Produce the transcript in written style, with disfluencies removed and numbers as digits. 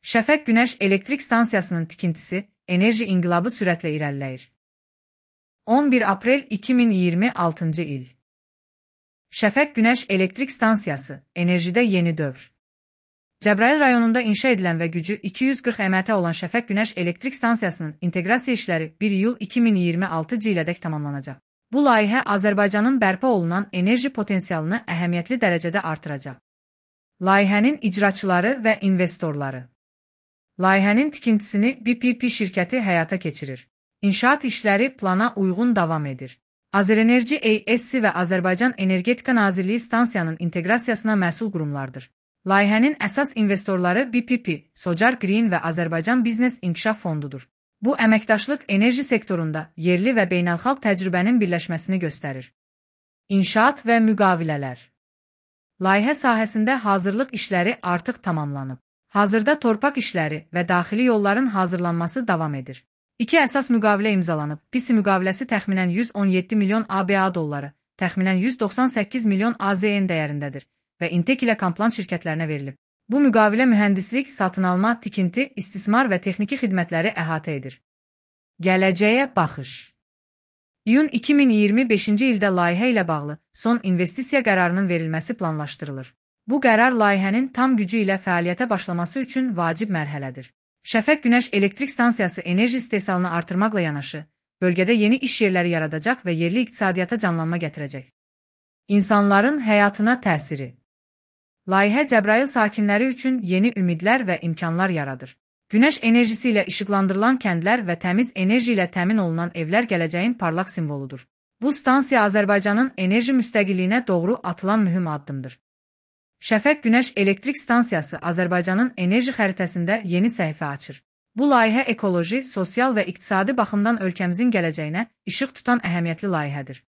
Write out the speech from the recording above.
Şəfəq Günəş Elektrik Stansiyasının tikintisi enerji inqilabı sürətlə irəliləyir. 11 aprel 2026 il. Şəfəq Günəş Elektrik Stansiyası enerjidə yeni dövr. Cəbrayıl rayonunda inşa edilən və gücü 240 MT olan Şəfəq Günəş Elektrik Stansiyasının inteqrasiya işləri 1 iyul 2026 ilədək tamamlanacaq. Bu layihə Azərbaycanın bərpa olunan enerji potensialını əhəmiyyətli dərəcədə artıracaq. Layihənin icraçıları və investorları. Layihənin tikintisini BPP şirkəti həyata keçirir. İnşaat işləri plana uyğun davam edir. Azərenerji AS və Azərbaycan Energetika Nazirliyi stansiyanın inteqrasiyasına məsul qurumlardır. Layihənin əsas investorları BPP, Socar Green və Azərbaycan Biznes İnkişaf Fondudur. Bu əməkdaşlıq enerji sektorunda yerli və beynəlxalq təcrübənin birləşməsini göstərir. İnşaat və müqavilələr. Layihə sahəsində hazırlıq işləri artıq tamamlanıb. Hazırda torpaq işləri və daxili yolların hazırlanması davam edir. 2 əsas müqavilə imzalanıb. PISI müqaviləsi təxminən 117 milyon ABA dolları, təxminən 198 milyon AZN dəyərindədir və Intek ilə Kamplan şirkətlərinə verilib. Bu müqavilə mühəndislik, satın alma, tikinti, istismar və texniki xidmətləri əhatə edir. Gələcəyə baxış. İyun 2025-ci ildə layihə ilə bağlı son investisiya qərarının verilməsi planlaşdırılır. Bu qərar layihənin tam gücü ilə fəaliyyətə başlaması üçün vacib mərhələdir. Şəfəq Günəş Elektrik Stansiyası enerji istehsalını artırmaqla yanaşı, bölgədə yeni iş yerləri yaradacaq və yerli iqtisadiyyata canlanma gətirəcək. İnsanların həyatına təsiri. Layihə Cəbrayıl sakinləri üçün yeni ümidlər və imkanlar yaradır. Günəş enerjisi ilə işıqlandırılan kəndlər və təmiz enerji ilə təmin olunan evlər gələcəyin parlaq simvoludur. Bu stansiya Azərbaycanın enerji müstəqilliyinə doğru atılan mühüm addımdır. Şəfəq Günəş Elektrik Stansiyası Azərbaycanın enerji xəritəsində yeni səhifə açır. Bu layihə ekoloji, sosial və iqtisadi baxımdan ölkəmizin gələcəyinə işıq tutan əhəmiyyətli layihədir.